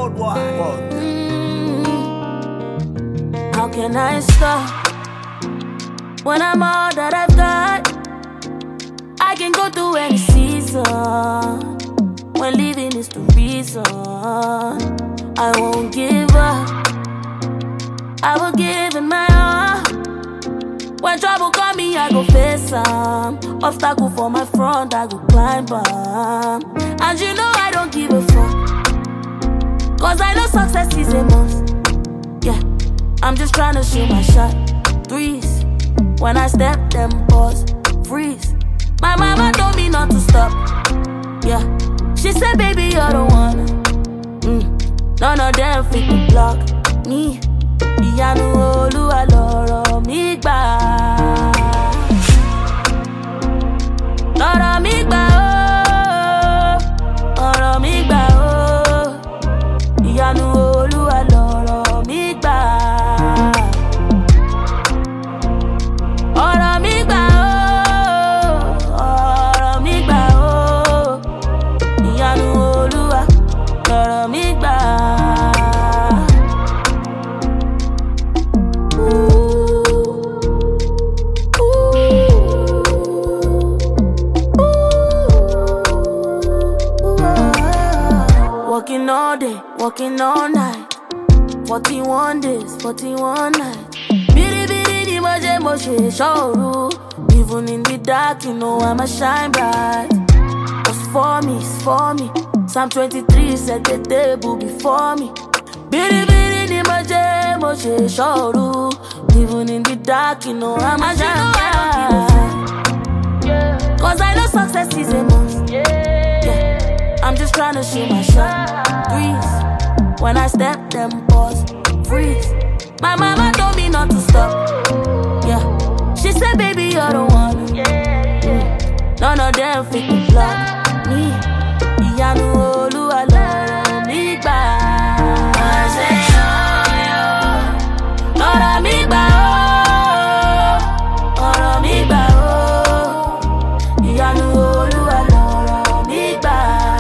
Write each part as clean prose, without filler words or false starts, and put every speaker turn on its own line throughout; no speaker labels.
Worldwide.
How can I stop when I'm all that I've got? I can go through any season when living is the reason. I won't give up. I will give it my all. When trouble come me, I go face some obstacle for my front, I go climb up. And you know I don't give a fuck, cause I know success is a must. Yeah, I'm just trying to shoot my shot. Threes, when I step, them balls freeze. My mama told me not to stop. Yeah, she said, baby, you're the one. None of them fit to block me. Ìyanu Olúwa lọ̀rọ̀ mi gbà. Lọ̀rọ̀ mi gbà ó, ọ̀rọ̀ mi gbà ó. Ìyanu Olúwa lọ̀rọ̀ mi gbà. Ọ̀rọ̀ mi gbà ó, ọ̀rọ̀ mi gbà ó. Ìyanu Olúwa lọ̀rọ̀ mi gbà. Working all day, working all night. 41 days, 41 nights. Bidi bidi di moje moje shoru. Even in the dark, you know I'ma shine bright. It's for me, it's for me. Psalm 23 set the table before me. Bidi bidi di moje moje shoru. Even in the dark, you know I'ma shine bright. Cause I know success is a must. I'm just trying to shoot my shot. Threes, when I step, them balls freeze. My mama told me not to stop. Yeah, she said, baby, you're the one. None of them fit to block me. Ìyanu Olúwa lọ̀rọ̀ mi gbà. Lọ̀rọ̀ mi gbà ó, ọ̀rọ̀ mi gbà ó. Ìyanu Olúwa lọ̀rọ̀ mi gbà.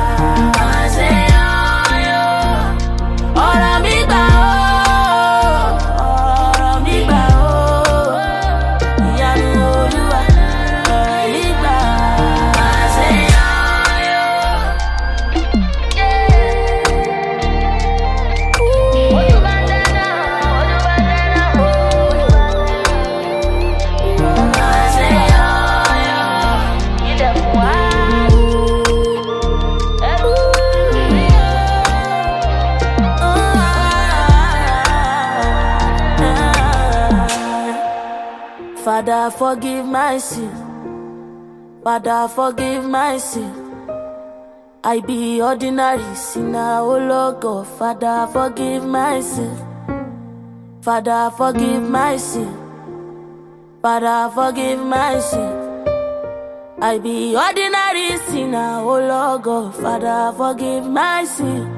Father, forgive my sin. Father, forgive my sin. I be ordinary sinner, oh Lord God. Father, forgive my sin. Father, forgive my sin. Father, forgive my sin. I be ordinary sinner, oh Lord God. Father, forgive my sin.